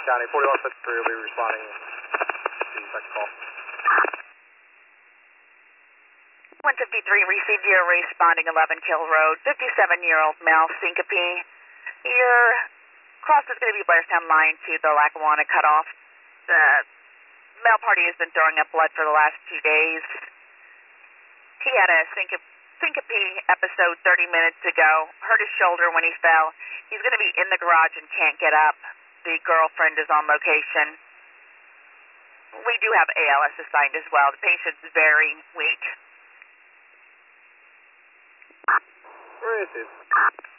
County 4153 will be responding to the second call. 153 received your responding 11 Kill Road, 57-year-old male syncope. Your cross is going to be Blairstown line to the Lackawanna cutoff. The male party has been throwing up blood for the last 2 days. He had a syncope episode 30 minutes ago, hurt his shoulder when he fell. He's going to be in the garage and can't get up. The girlfriend is on location. We do have ALS assigned as well. The patient's very weak. Where is it?